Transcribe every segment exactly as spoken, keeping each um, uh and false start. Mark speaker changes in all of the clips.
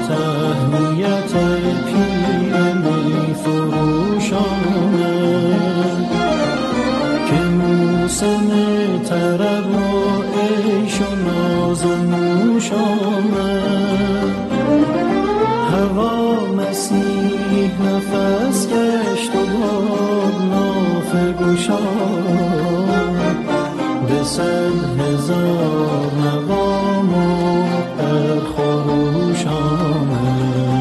Speaker 1: تهنیت پیر می فروشانه که موسم طرب و عیش و ناز و نوشانه هوا مسیح نفس گشت و باد نافه گشاد به صد هزار نغام و پر خروشانه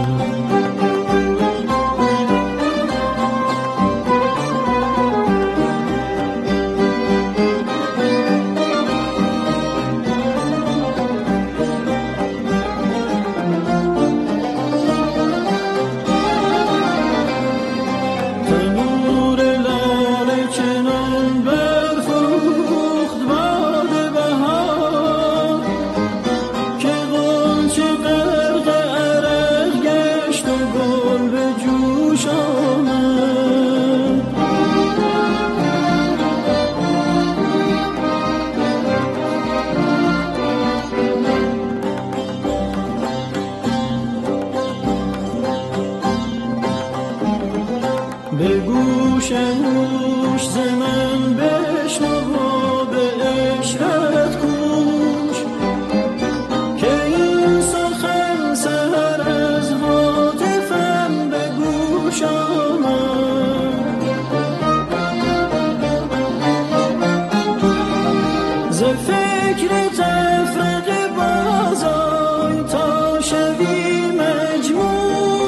Speaker 1: به گوش گوش ز من بشنو و به عشرت کوش که این سخن سحر از هاتفم به گوش آمد ز فکر تفرقه بازآی تا شوی مجموع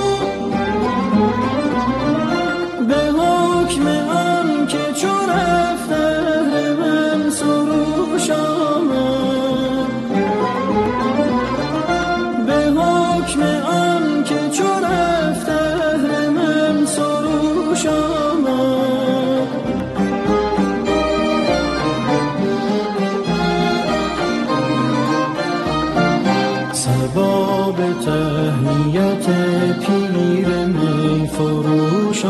Speaker 1: به حکم آن که چو رفت دهر من سروش آمد به حکم آن که چو رفت دهر من سروش آمد سباب تهنیت پیر می فروش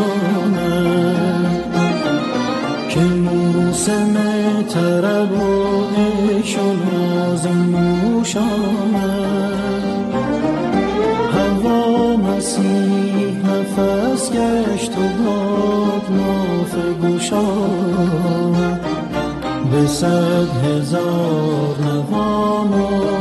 Speaker 1: که موسم طرب و عیش و ناز و نوش آمد هوا مسیح نفس گشت و باد نافه گشاد به صد هزار نغام